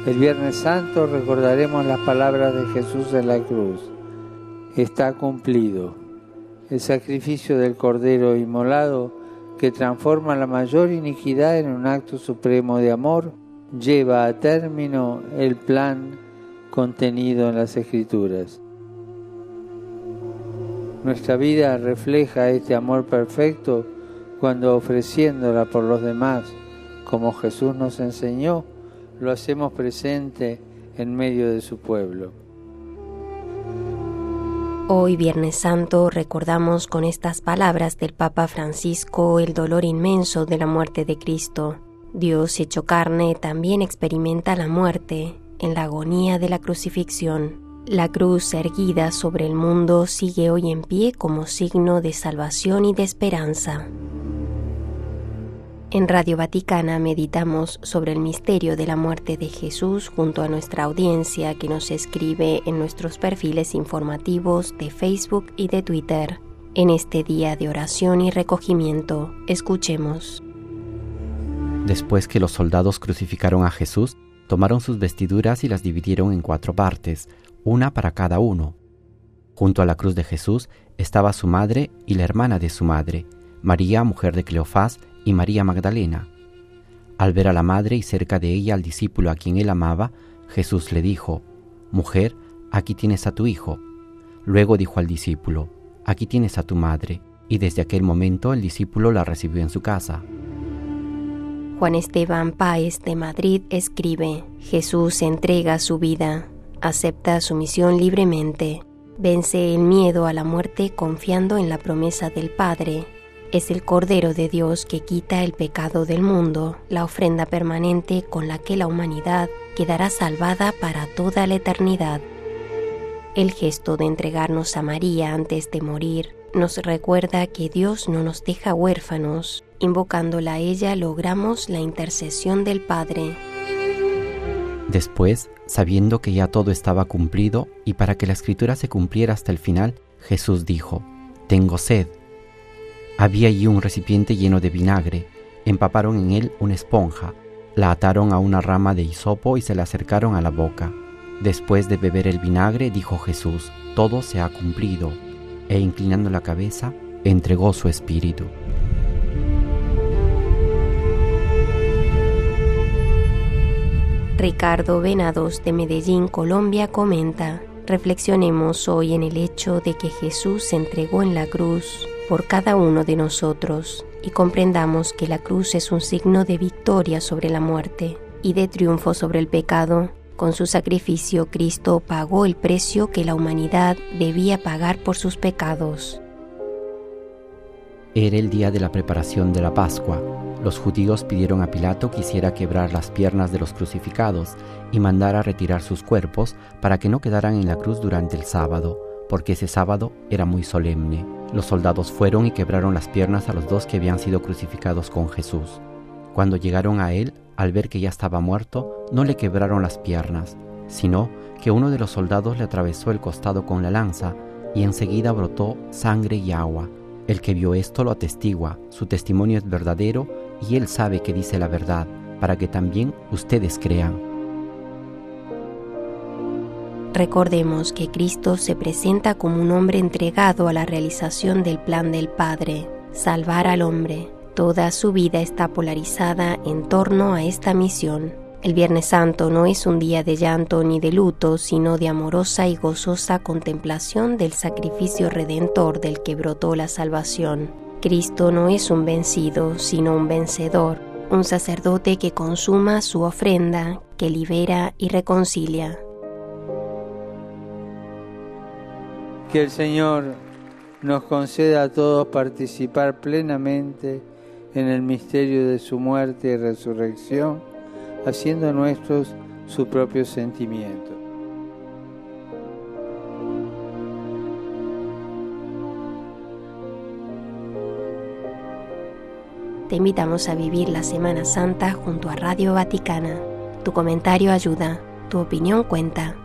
El Viernes Santo recordaremos las palabras de Jesús en la cruz. Está cumplido. El sacrificio del Cordero inmolado, que transforma la mayor iniquidad en un acto supremo de amor, lleva a término el plan contenido en las Escrituras. Nuestra vida refleja este amor perfecto cuando, ofreciéndola por los demás, como Jesús nos enseñó, lo hacemos presente en medio de su pueblo. Hoy, Viernes Santo, recordamos con estas palabras del Papa Francisco el dolor inmenso de la muerte de Cristo. Dios hecho carne también experimenta la muerte en la agonía de la crucifixión. La cruz erguida sobre el mundo sigue hoy en pie como signo de salvación y de esperanza. En Radio Vaticana meditamos sobre el misterio de la muerte de Jesús junto a nuestra audiencia que nos escribe en nuestros perfiles informativos de Facebook y de Twitter. En este día de oración y recogimiento, escuchemos. Después que los soldados crucificaron a Jesús, tomaron sus vestiduras y las dividieron en 4 partes, una para cada uno. Junto a la cruz de Jesús estaba su madre y la hermana de su madre, María, mujer de Cleofás, y María Magdalena. Al ver a la madre y cerca de ella al discípulo a quien él amaba, Jesús le dijo: «Mujer, aquí tienes a tu hijo». Luego dijo al discípulo: «Aquí tienes a tu madre». Y desde aquel momento el discípulo la recibió en su casa. Juan Esteban Páez de Madrid escribe: Jesús entrega su vida, acepta su misión libremente, vence el miedo a la muerte confiando en la promesa del Padre. Es el Cordero de Dios que quita el pecado del mundo, la ofrenda permanente con la que la humanidad quedará salvada para toda la eternidad. El gesto de entregarnos a María antes de morir nos recuerda que Dios no nos deja huérfanos. Invocándola a ella logramos la intercesión del Padre. Después, sabiendo que ya todo estaba cumplido y para que la Escritura se cumpliera hasta el final, Jesús dijo: «Tengo sed». Había allí un recipiente lleno de vinagre, empaparon en él una esponja, la ataron a una rama de hisopo y se la acercaron a la boca. Después de beber el vinagre, dijo Jesús: «Todo se ha cumplido», e inclinando la cabeza, entregó su espíritu. Ricardo Venados de Medellín, Colombia, comenta: reflexionemos hoy en el hecho de que Jesús se entregó en la cruz por cada uno de nosotros y comprendamos que la cruz es un signo de victoria sobre la muerte y de triunfo sobre el pecado. Con su sacrificio, Cristo pagó el precio que la humanidad debía pagar por sus pecados. Era el día de la preparación de la Pascua. Los judíos pidieron a Pilato que hiciera quebrar las piernas de los crucificados y mandara retirar sus cuerpos para que no quedaran en la cruz durante el sábado, porque ese sábado era muy solemne. Los soldados fueron y quebraron las piernas a los 2 que habían sido crucificados con Jesús. Cuando llegaron a él, al ver que ya estaba muerto, no le quebraron las piernas, sino que uno de los soldados le atravesó el costado con la lanza y enseguida brotó sangre y agua. El que vio esto lo atestigua, su testimonio es verdadero y él sabe que dice la verdad, para que también ustedes crean. Recordemos que Cristo se presenta como un hombre entregado a la realización del plan del Padre, salvar al hombre. Toda su vida está polarizada en torno a esta misión. El Viernes Santo no es un día de llanto ni de luto, sino de amorosa y gozosa contemplación del sacrificio redentor del que brotó la salvación. Cristo no es un vencido, sino un vencedor, un sacerdote que consuma su ofrenda, que libera y reconcilia. Que el Señor nos conceda a todos participar plenamente en el misterio de su muerte y resurrección, haciendo nuestros su propio sentimiento. Te invitamos a vivir la Semana Santa junto a Radio Vaticana. Tu comentario ayuda, tu opinión cuenta.